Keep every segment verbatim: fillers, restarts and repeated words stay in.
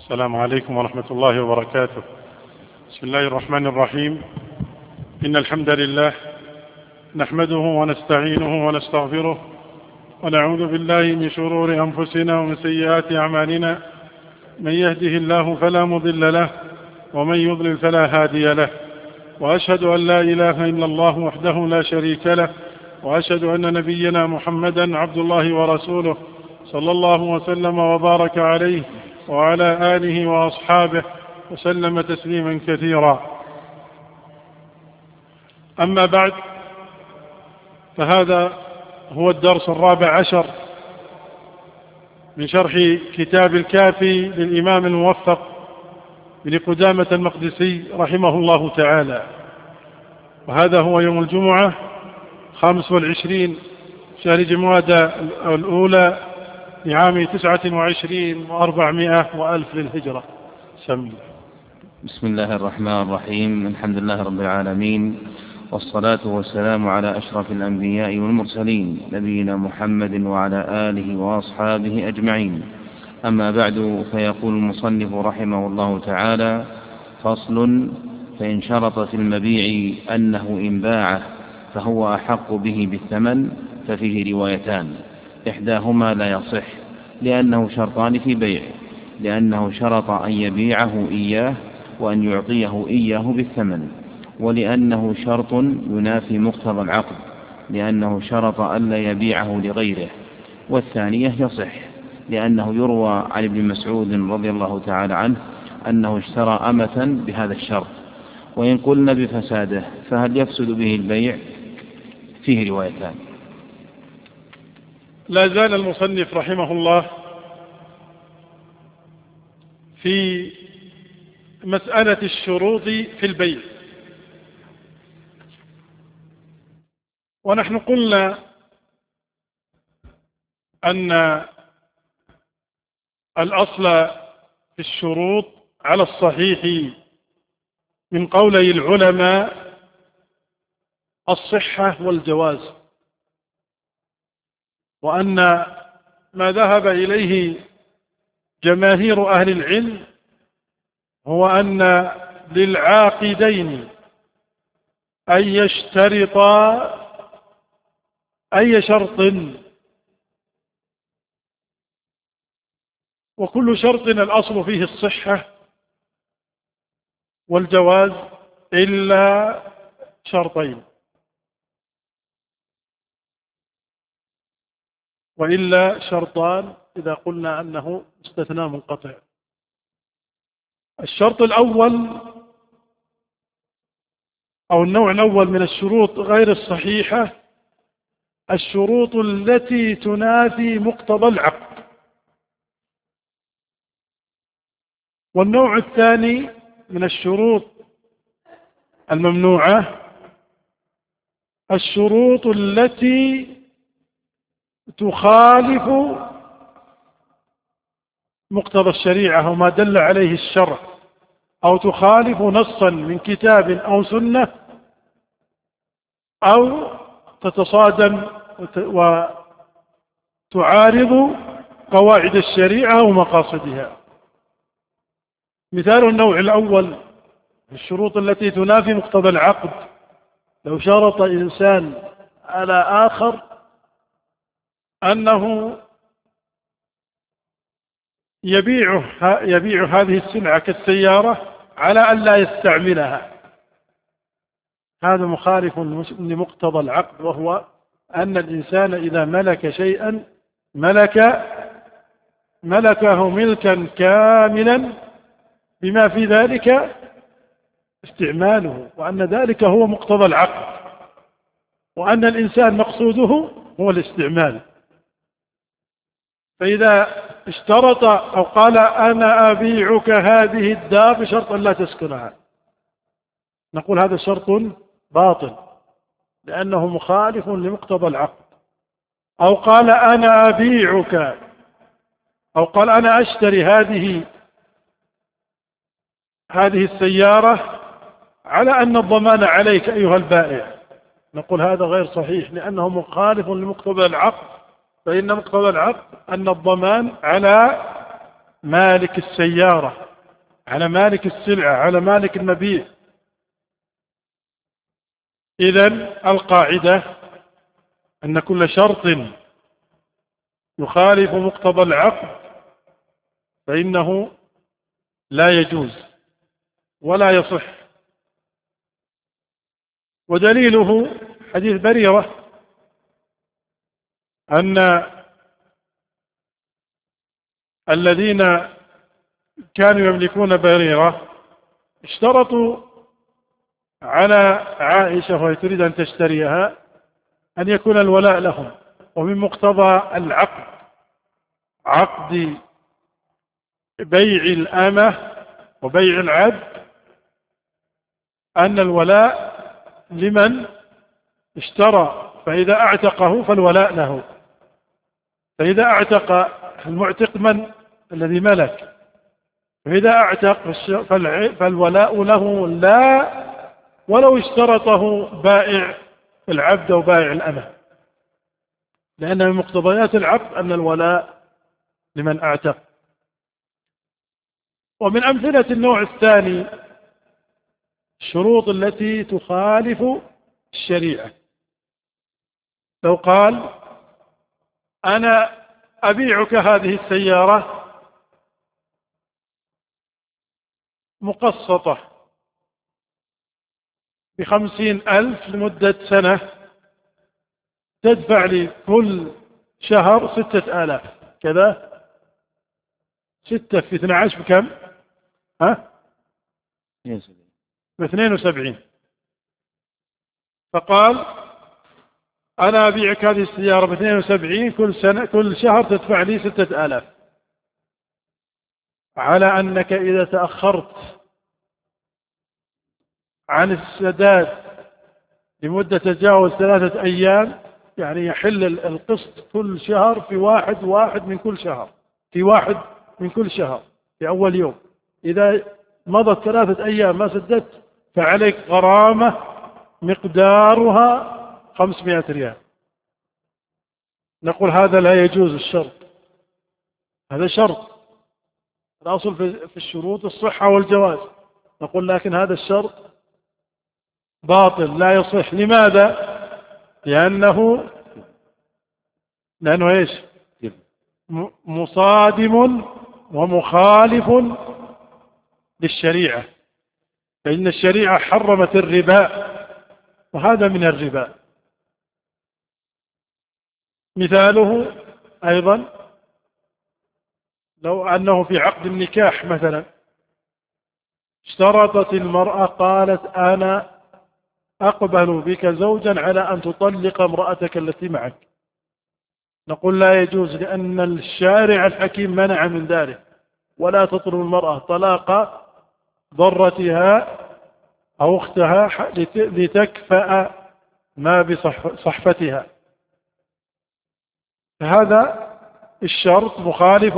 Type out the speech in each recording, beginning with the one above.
السلام عليكم ورحمة الله وبركاته. بسم الله الرحمن الرحيم. إن الحمد لله نحمده ونستعينه ونستغفره ونعوذ بالله من شرور أنفسنا ومن سيئات أعمالنا. من يهده الله فلا مضل له ومن يضلل فلا هادي له، وأشهد أن لا إله إلا الله وحده لا شريك له، وأشهد أن نبينا محمدا عبد الله ورسوله صلى الله وسلم وبارك عليه وعلى آله وأصحابه وسلم تسليما كثيرا. أما بعد، فهذا هو الدرس الرابع عشر من شرح كتاب الكافي للإمام الموفق بن قدامة المقدسي رحمه الله تعالى، وهذا هو يوم الجمعة خامس والعشرين شهر جمادى الأولى لعام تسعة وعشرين وأربعمائة وألف للهجرة. سمي. بسم الله الرحمن الرحيم. الحمد لله رب العالمين، والصلاة والسلام على أشرف الأنبياء والمرسلين نبينا محمد وعلى آله وأصحابه أجمعين. أما بعد، فيقول المصنف رحمه الله تعالى: فصل: فإن شرط في المبيع أنه إن باعه فهو أحق به بالثمن ففيه روايتان، إحداهما لا يصح لأنه شرطان في بيعه، لأنه شرط أن يبيعه إياه وأن يعطيه إياه بالثمن، ولأنه شرط ينافي مقتضى العقد لأنه شرط ألا يبيعه لغيره. والثانية يصح لأنه يروى عن ابن مسعود رضي الله تعالى عنه أنه اشترى أمة بهذا الشرط. وإن قلنا بفساده فهل يفسد به البيع؟ فيه روايتان. لا زال المصنف رحمه الله في مسألة الشروط في البيع، ونحن قلنا أن الأصل في الشروط على الصحيح من قولي العلماء الصحة والجواز، وأن ما ذهب إليه جماهير أهل العلم هو أن للعاقدين أن يشترطا أي شرط، وكل شرط الأصل فيه الصحة والجواز إلا شرطين، وإلا شرطان إذا قلنا أنه استثناء منقطع. الشرط الأول أو النوع الأول من الشروط غير الصحيحة الشروط التي تنافي مقتضى العقد. والنوع الثاني من الشروط الممنوعة الشروط التي تخالف مقتضى الشريعة وما دل عليه الشرع، أو تخالف نصا من كتاب أو سنة، أو تتصادم وتعارض قواعد الشريعة ومقاصدها. مثال النوع الأول الشروط التي تنافي مقتضى العقد: لو شرط إنسان على آخر أنه يبيع يبيع هذه السلعة كالسيارة على أن لا يستعملها، هذا مخالف لمقتضى العقد، وهو أن الإنسان إذا ملك شيئا ملك ملكه ملكا كاملا بما في ذلك استعماله، وأن ذلك هو مقتضى العقد، وأن الإنسان مقصوده هو الاستعمال. فإذا اشترط أو قال أنا أبيعك هذه الدار بشرط أن لا تسكنها، نقول هذا شرط باطل لأنه مخالف لمقتضى العقد. أو قال أنا أبيعك أو قال أنا أشتري هذه هذه السيارة على أن الضمان عليك أيها البائع، نقول هذا غير صحيح لأنه مخالف لمقتضى العقد، فإن مقتضى العقد أن الضمان على مالك السيارة، على مالك السلعة، على مالك المبيع. إذن القاعدة أن كل شرط يخالف مقتضى العقد فإنه لا يجوز ولا يصح. ودليله حديث بريرة أن الذين كانوا يملكون بريرة اشترطوا على عائشة وهي تريد أن تشتريها أن يكون الولاء لهم، ومن مقتضى العقد عقد بيع الأمة وبيع العبد أن الولاء لمن اشترى، فإذا اعتقه فالولاء له. فإذا اعتق المعتق من الذي ملك، فإذا اعتق فالولاء له لا ولو اشترطه بائع العبد أو بائع الأمة، لأن من مقتضيات العقد أن الولاء لمن اعتق. ومن أمثلة النوع الثاني الشروط التي تخالف الشريعة. لو قال أنا أبيعك هذه السيارة مقسطة بخمسين ألف لمدة سنة، تدفع لي كل شهر ستة آلاف، كذا ستة في اثنى عشر بكم؟ ها؟ باثنين وسبعين. فقال أنا أبيعك هذه السيارة باثنين وسبعين، كل سنة كل شهر تدفع لي ستة آلاف، على أنك إذا تأخرت عن السداد لمدة تجاوز ثلاثة أيام، يعني يحل القسط كل شهر في واحد واحد من كل شهر، في واحد من كل شهر في أول يوم. إذا مضت ثلاثة أيام ما سددت فعليك غرامة مقدارها خمسمائة ريال. نقول هذا لا يجوز الشرط، هذا شرط، الأصل في الشروط الصحة والجواز. نقول لكن هذا الشرط باطل لا يصح. لماذا؟ لأنه لأنه إيش؟ مصادم ومخالف للشريعة، فإن الشريعة حرمت الربا وهذا من الربا. مثاله أيضا لو أنه في عقد النكاح مثلا اشترطت المرأة قالت أنا أقبل بك زوجا على أن تطلق امرأتك التي معك، نقول لا يجوز، لأن الشارع الحكيم منع من ذلك. ولا تطلب المرأة طلاق ضرتها أو أختها لتكفأ ما بصحفتها. فهذا الشرط مخالف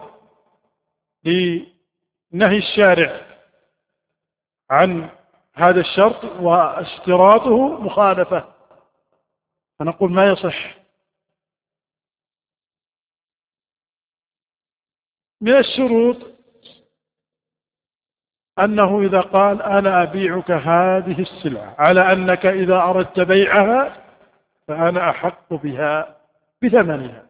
لنهي الشارع عن هذا الشرط، واشتراطه مخالفة، فنقول ما يصح. من الشروط أنه إذا قال أنا أبيعك هذه السلعة على أنك إذا أردت بيعها فأنا أحق بها بثمنها.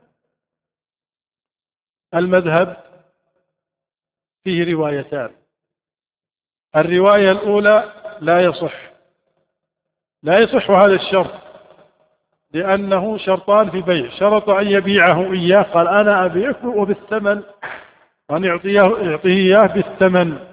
المذهب فيه روايتان. الرواية الأولى لا يصح، لا يصح هذا الشرط، لأنه شرطان في بيع، شرط أن يبيعه إياه، قال أنا أبيعك وبالثمن، أن يعطيه يعطيه إياه بالثمن،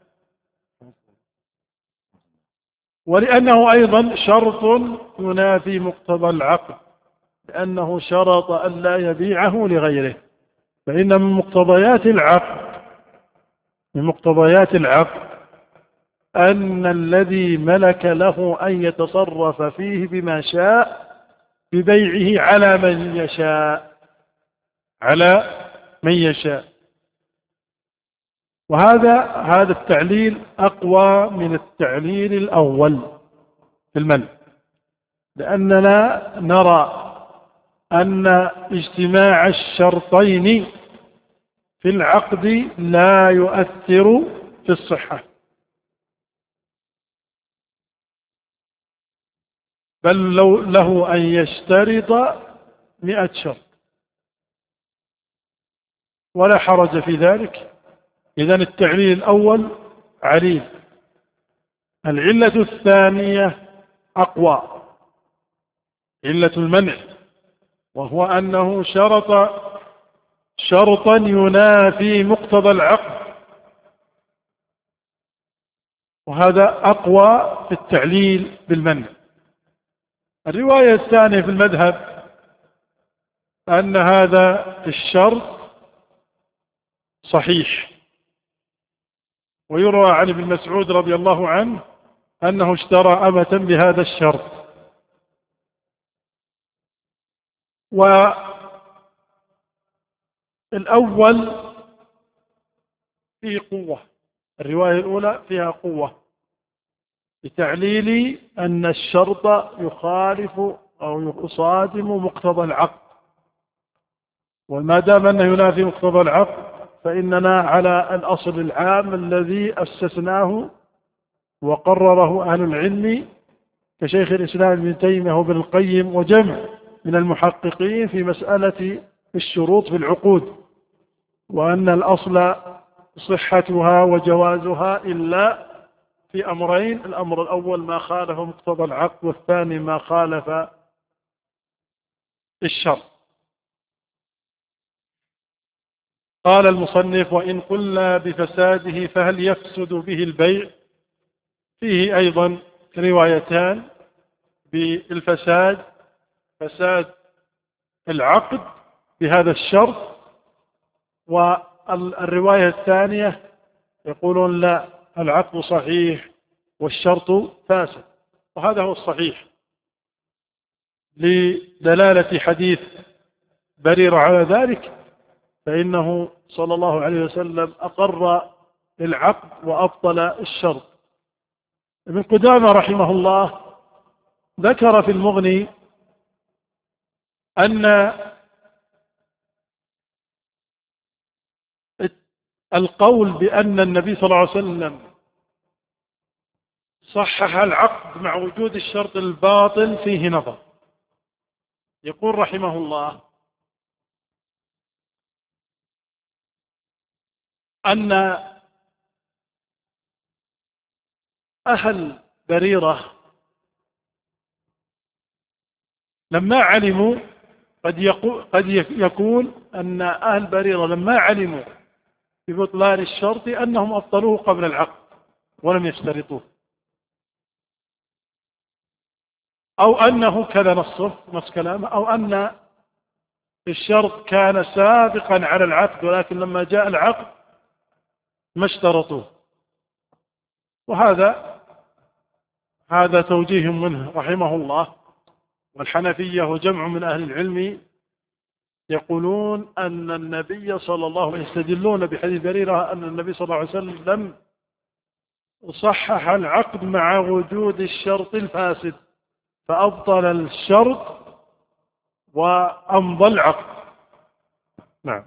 ولأنه أيضا شرط ينافي مقتضى العقد، لأنه شرط أن لا يبيعه لغيره. فإن من مقتضيات العقد من مقتضيات العقد أن الذي ملك له أن يتصرف فيه بما شاء ببيعه على من يشاء على من يشاء. وهذا هذا التعليل أقوى من التعليل الأول في المنع، لأننا نرى أن اجتماع الشرطين في العقد لا يؤثر في الصحة، بل لو له أن يشترط مئة شرط ولا حرج في ذلك. إذن التعليل الأول عليل. العلة الثانية أقوى، علة المنع، وهو أنه شرط شرطا ينافي مقتضى العقد، وهذا أقوى في التعليل بالمنع. الرواية الثانية في المذهب أن هذا الشرط صحيح، ويروى عن ابن مسعود رضي الله عنه أنه اشترى أمة بهذا الشرط. والأول فيه قوة، الرواية الأولى فيها قوة بتعليل أن الشرط يخالف أو يصادم مقتضى العقد، وما دام أنه ينافي مقتضى العقد فإننا على الأصل العام الذي أسسناه وقرره أهل العلم كشيخ الإسلام ابن تيمية وابن القيم وجمع من المحققين في مسألة الشروط في العقود، وأن الأصل صحتها وجوازها إلا في أمرين: الأمر الأول ما خالف مقتضى العقد، والثاني ما خالف الشرط. قال المصنف: وإن قلنا بفساده فهل يفسد به البيع؟ فيه أيضا روايتان بالفساد: فساد العقد بهذا الشرط، والرواية الثانية يقولون لا، العقد صحيح والشرط فاسد. وهذا هو الصحيح لدلالة حديث بريرة على ذلك، فإنه صلى الله عليه وسلم أقر العقد وأبطل الشرط. ابن قدامة رحمه الله ذكر في المغني أن القول بأن النبي صلى الله عليه وسلم صحح العقد مع وجود الشرط الباطل فيه نظر. يقول رحمه الله أن أهل بريرة لما علموا، قد يقول قد يكون أن أهل بريرة لما علموا ببطلان الشرط أنهم أبطلوه قبل العقد ولم يشترطوه، أو أنه كذا نصه نص كلامه، أو أن الشرط كان سابقا على العقد ولكن لما جاء العقد ما اشترطوه. وهذا هذا توجيه منه رحمه الله. والحنفية وجمع من أهل العلم يقولون أن النبي صلى الله عليه وسلم يستدلون بحديث بريرة أن النبي صلى الله عليه وسلم لم صحح العقد مع وجود الشرط الفاسد، فأبطل الشرط وأمضى العقد. نعم.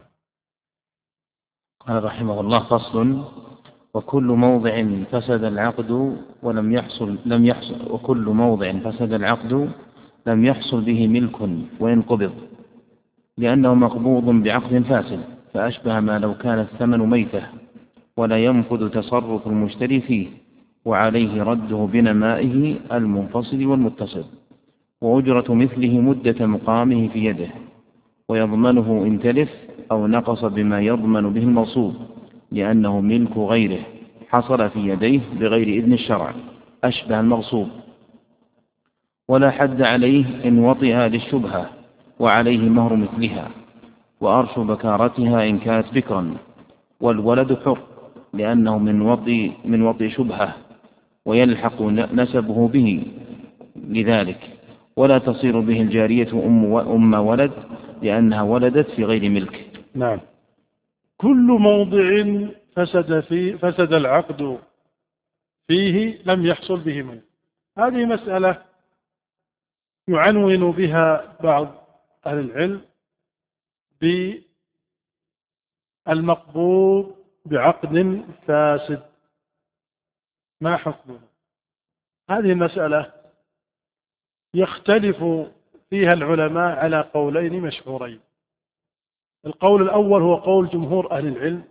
قال رحمه الله: فصل: وكل موضع فسد العقد ولم يحصل لم يحصل وكل موضع فسد العقد لم يحصل به ملك وإن قبض، لأنه مقبوض بعقد فاسد، فأشبه ما لو كان الثمن ميتة ولا ينفذ تصرف المشتري فيه، وعليه رده بنمائه المنفصل والمتصل، وأجرة مثله مدة مقامه في يده، ويضمنه إن تلف أو نقص بما يضمن به المغصوب، لأنه ملك غيره حصل في يديه بغير إذن الشرع، أشبه المغصوب. ولا حد عليه إن وطئها للشبهة، وعليه مهر مثلها، وأرش بكارتها إن كانت بكرا، والولد حر لأنه من وطئ من وطئ شبهة، ويلحق نسبه به لذلك، ولا تصير به الجارية أم, أم ولد لأنها ولدت في غير ملك. نعم. كل موضع فسد فيه فسد العقد فيه لم يحصل به ملك. هذه مسألة يعنون بها بعض أهل العلم المقبوض بعقد فاسد ما حكمه؟ هذه المسألة يختلف فيها العلماء على قولين مشهورين. القول الأول هو قول جمهور أهل العلم،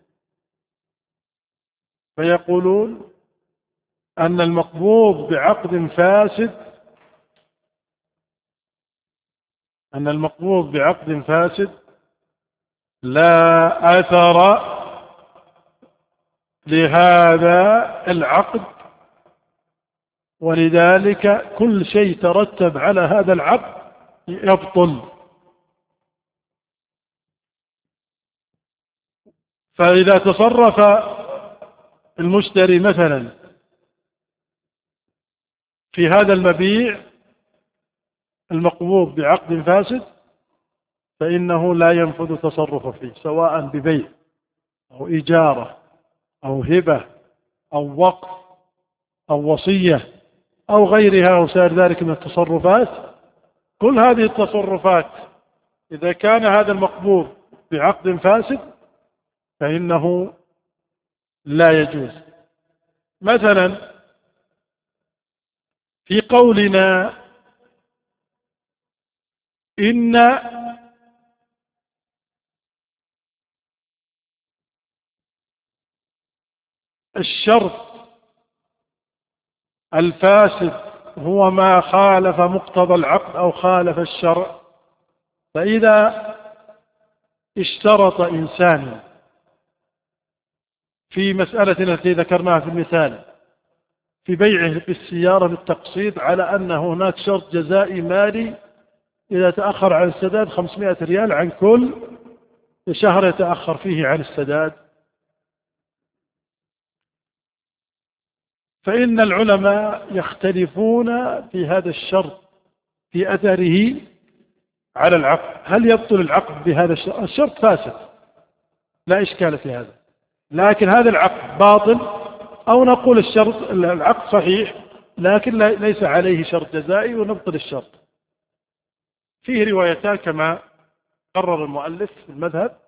فيقولون أن المقبوض بعقد فاسد أن المقبوض بعقد فاسد لا أثر لهذا العقد، ولذلك كل شيء ترتب على هذا العقد يبطل. فإذا تصرف المشتري مثلا في هذا المبيع المقبوض بعقد فاسد فإنه لا ينفذ تصرفه فيه، سواء ببيع أو إجارة أو هبة أو وقف أو وصية أو غيرها أو سائر ذلك من التصرفات. كل هذه التصرفات إذا كان هذا المقبوض بعقد فاسد فإنه لا يجوز. مثلا في قولنا إن الشرط الفاسد هو ما خالف مقتضى العقد أو خالف الشرع، فإذا اشترط إنسان في مسألة التي ذكرناها في المثال في بيعه بالسيارة بالتقسيط على أن هناك شرط جزائي مالي إذا تأخر عن السداد خمسمائة ريال عن كل شهر يتأخر فيه عن السداد، فإن العلماء يختلفون في هذا الشرط في أثره على العقد. هل يبطل العقد بهذا الشرط؟ الشرط فاسد لا إشكال في هذا، لكن هذا العقد باطل، أو نقول الشرط العقد صحيح لكن ليس عليه شرط جزائي ونبطل الشرط. فيه روايتان كما قرر المؤلف في المذهب،